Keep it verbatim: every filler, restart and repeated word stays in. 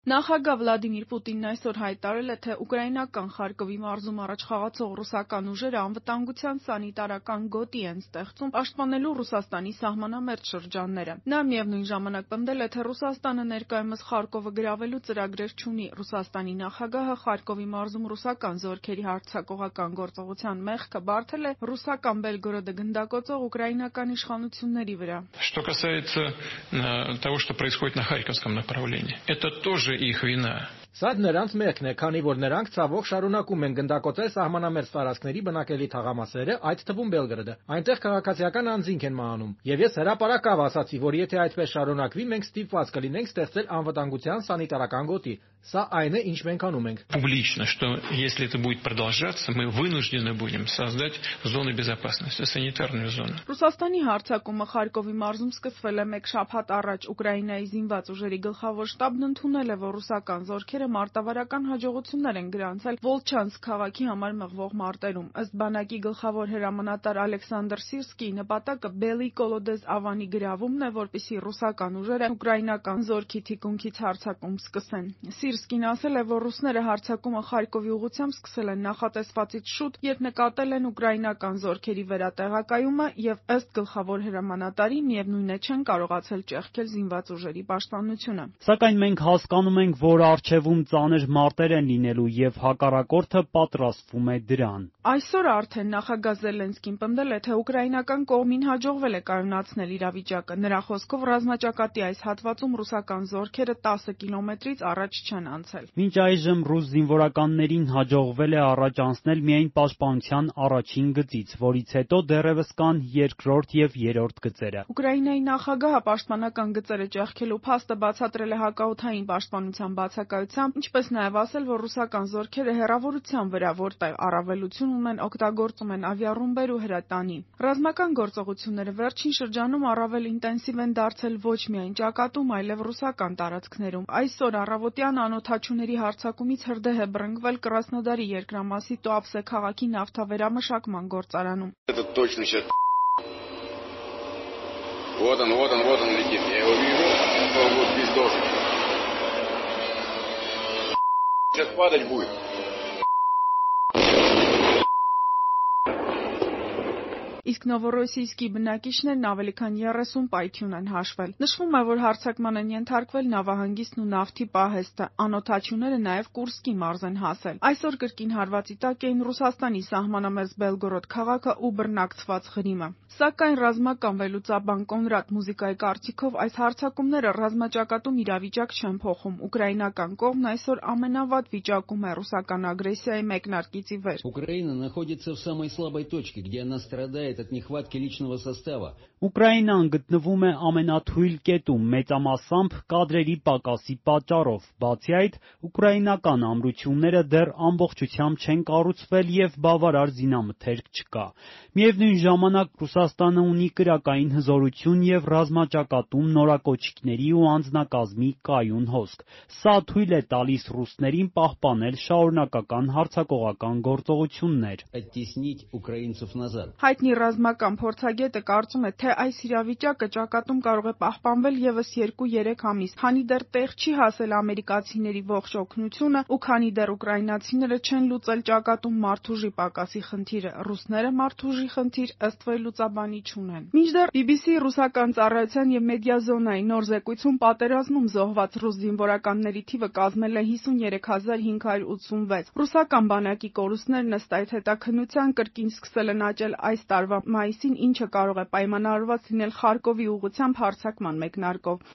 Նախագահ Վլադիմիր Պուտինն այսօր հայտարարել է, թե ուկրաինական Խարկովի մարզում առաջ խաղացող ռուսական ուժերը անվտանգության սանիտարական գոտի են ստեղծում՝ պաշտպանելու Ռուսաստանի սահմանամերձ շրջանները։ Նա միևնույն ժամանակ պնդել է, թե Ռուսաստանը ներկայումս Խարկովը գրավելու ծրագրեր չունի։ Ռուսաստանի նախագահը Խարկովի մարզում ռուսական զորքերի հարձակողական գործողության մեղքը բարթել է ռուսական Բելգորոդը գնդակոծող ուկրաինական իշխանությունների վրա։ Что касается того, что происходит на Харьковском направлении, это тоже их вина. Սա նրանց մեղքն է, քանի որ նրանք ցավոք շարունակում են գնդակոծել սահմանամերձ տարածքների բնակելի թաղամասերը, այդ թվում Բելգրադը։ Այնտեղ քաղաքացիական անձինք են մահանում։ Եվ ես հրապարակավ ասացի, որ եթե այդպես շարունակվի, մենք ստիպված կլինենք ստեղծել անվտանգության սանիտարական գոտի։ Սա այն է, ինչ մենք անում ենք։ Публично, что если это будет продолжаться, мы вынуждены будем создать зоны безопасности, санитарную зону. Ռուսաստանի հարձակումը Խարկովի մարզում սկսվել է մեկ շաբաթ առաջ։ Ուկրաինայի զինված ուժերի գլխավոր շտաբն ընդունել է, որ ռուսական զորքերը մարտավարական հաջողություններ են գրանցել Վոլչանսկ քաղաքի համար մղվող մարտերում։ Ըստ բանակի գլխավոր հրամանատար Ալեքսանդր Սիրսկիի նպատակը Բելի Կոլոդեզ ավանի գրավումն է, որպեսզի ռուսական ուժերը ուկրաինական զորքի թիկունքից հարձակում սկսեն։ Սիրսկին ասել է, որ ռուսները հարձակումը Խարկովի ուղղությամբ սկսել են նախատեսվածից շուտ, երբ նկատել են ուկրաինական զորքերի վերատեղակայումը եւ ըստ գլխավոր հրամանատարի միևնույն է չեն կարողացել ճեղքել զինված ուժերի պաշտպանությունը։ Սակայն մենք հասկանում ենք, որ առջևում ծանր մարտեր են լինելու եւ հակառակորդը պատրաստվում է դրան։ Այսօր արդեն նախագահ Զելենսկին պնդել է, թե ուկրաինական կողմին հաջողվել է կայունացնել իրավիճակը։ Նրա խոսքով ռազմաճակատի այս հատվածում ռուսական զորքերը տասը կիլոմետրից առաջ չեն անցել։ Մինչ այժմ ռուս զինվորականներին հաջողվել է առաջ անցնել միայն պաշտպանության առաջին գծից, որից հետո դեռևս կան երկրորդ եւ երրորդ գծերը։ Ուկրաինայի նախագահը պաշտպանական գծերը ճեղքելու փաստը բացատրել է հակաօդային պաշտպանության բացակայությամբ, ինչպես նաև ասել, որ ռուսական զորքերը հեռավորության վրա, որտեղ առավելություն ունեն, օգտագործում են ավիառումբեր ու հրետանի։ Ռազմական գործողությունները վերջին շրջանում առավել ինտենսիվ են դարձել ոչ միայն ճակատում, այլև ռուսական տարածքներում։ Այսօր առավոտյան անօդաչուների հարձակումից հրդեհ է բռնկվել Կրասնոդարի երկրամասի Տուապսե քաղաքի նավթավերամշակման գործարանում։ Вот он, вот он, вот он летит. Я его вижу. Он вот здесь должен. Сейчас падать будет. Իսկ Նովորոսիյսկի բնակիչներն ավելի քան երեսուն պայթյուն են հաշվել։ Նշվում է, որ հարձակման են ենթարկվել նավահանգիստն ու նավթի պահեստը։ Անօդաչուները նաև Կուրսկի մարզ են հասել։ Այսօր կրկին հարվածի տակ էին Ռուսաստանի սահմանամերձ Բելգորոդ քաղաքը ու բռնակցված Ղրիմը։ Սակայն ռազմական վերլուծաբան Կոնրադ Մուզիկայի կարծիքով այս հարձակումները ռազմաճակատում իրավիճակ չեն փոխում։ Ուկրաինական կողմն այսօր ամենավատ վիճակում է ռուսական ագրեսիայի մեկնարկից ի վեր։ Украина находится в самой слабой точке, где она страдает от нехватки личного состава. Ուկրաինան գտնվում է ամենաթույլ կետում մեծամասամբ կադրերի պակասի պատճառով։ Բացի այդ, ուկրաինական ամրությունները դեռ ամբողջությամբ չեն կառուցվել եւ բավարար զինամթերք չկա։ Միևնույն ժամանակ Ռուսաստանը ունի կրակային հզորություն եւ ռազմաճակատում նորակոչիկների ու անձնակազմի կայուն հոսք։ Սա թույլ է տալիս ռուսներին պահպանել շարունակական հարձակողական գործողություններ։ Оттеснить украинцев назад. Հայտնի ռազմական փորձագետը կարծում է, թե այս իրավիճակը ճակատում կարող է պահպանվել եւս երկու-երեք ամիս, քանի դեռ տեղ չի հասել ամերիկացիների ողջ օգնությունը ու քանի դեռ ուկրաինացիները չեն լուծել ճակատում մարդուժի պակասի խնդիրը։ Ռուսները մարդուժի խնդիր ըստ վերլուծաբանի չունեն։ Մինչդեռ բի բի սի ռուսական ծառայության եւ մեդիազոնայի նոր զեկույցում պատերազմում զոհված ռուս զինվորականների թիվը կազմել է հիսունյերեք հազար հինգ հարյուր ութսունվեց։ Ռուսական բանակի կորուստներն ըստ այդ հետաքննության կրկին սկսել են աճել այս տարվա մայիսին, ինչը կարող է պայմանավորված լինել Խարկովի ուղղությամբ հարձակման մեկնարկով։